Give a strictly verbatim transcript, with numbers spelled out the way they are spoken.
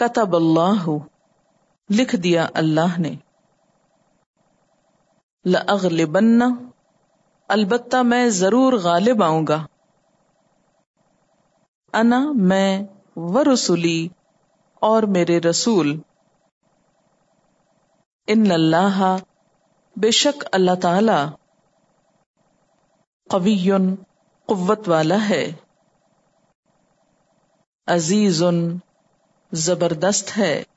कतबल्लाहु लिख दिया अल्लाह ने, लअग़लिबन्ना अलबत्ता मैं जरूर गालिब आऊंगा, अना मैं व रसूली और मेरे रसूल, इन्नल्लाह बेशक अल्लाह ताला, क़वियुन कुव्वत वाला है, अजीजुन जबरदस्त है,